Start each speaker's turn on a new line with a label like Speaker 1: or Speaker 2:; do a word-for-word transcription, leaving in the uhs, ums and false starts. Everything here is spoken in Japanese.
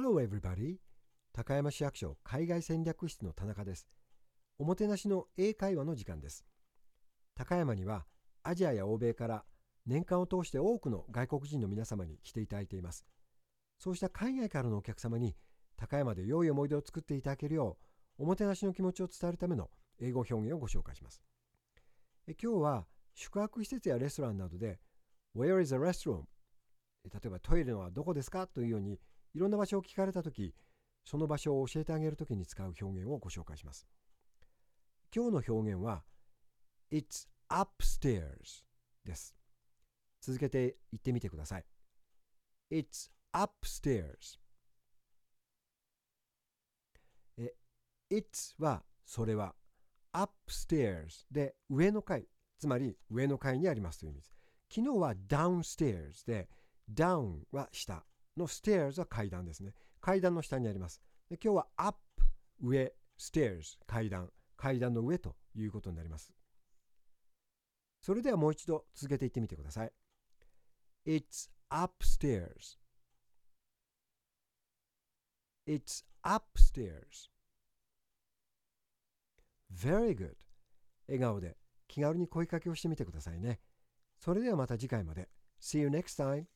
Speaker 1: Hello everybody! 高山市役所海外戦略室の田中です。おもてなしの英会話の時間です。高山にはアジアや欧米から年間を通して多くの外国人の皆様に来ていただいています。そうした海外からのお客様に高山で良い思い出を作っていただけるようおもてなしの気持ちを伝えるための英語表現をご紹介します。え今日は宿泊施設やレストランなどで Where is a restroom? 例えばトイレはどこですかというようにいろんな場所を聞かれたとき、その場所を教えてあげるときに使う表現をご紹介します。今日の表現は It's upstairs です。続けて言ってみてください。It's upstairs。え It's はそれは upstairs で上の階、つまり上の階にありますという意味です。昨日は downstairs で down は下の stairs は階段ですね。階段の下にあります。で今日は up 上 stairs 階段階段の上ということになります。それではもう一度続けて言ってみてください。It's upstairs. It's upstairs. Very good. 笑顔で気軽に声かけをしてみてくださいね。それではまた次回まで。See you next time.